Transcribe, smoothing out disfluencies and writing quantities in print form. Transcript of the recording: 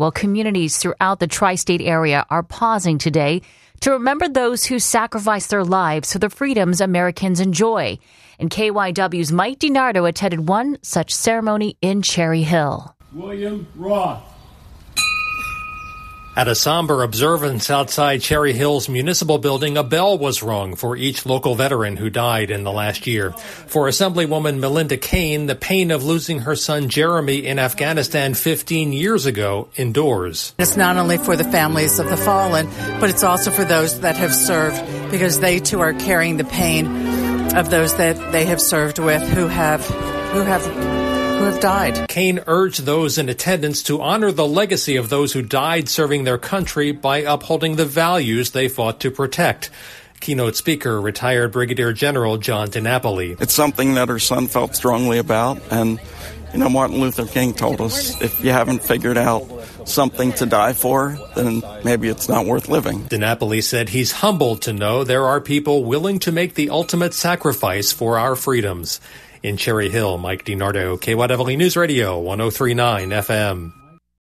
while communities throughout the tri-state area are pausing today to remember those who sacrificed their lives for the freedoms Americans enjoy. And KYW's Mike DiNardo attended one such ceremony in Cherry Hill. William Roth. At a somber observance outside Cherry Hill's municipal building, a bell was rung for each local veteran who died in the last year. For Assemblywoman Melinda Cain, the pain of losing her son Jeremy in Afghanistan 15 years ago endures. It's not only for the families of the fallen, but it's also for those that have served, because they too are carrying the pain of those that they have served with who have died. Cain urged those in attendance to honor the legacy of those who died serving their country by upholding the values they fought to protect. Keynote speaker, retired Brigadier General John DiNapoli. It's something that her son felt strongly about, and Martin Luther King told us, if you haven't figured out something to die for, then maybe it's not worth living. DiNapoli said he's humbled to know there are people willing to make the ultimate sacrifice for our freedoms. In Cherry Hill, Mike DiNardo, KYW News Radio, 103.9 FM.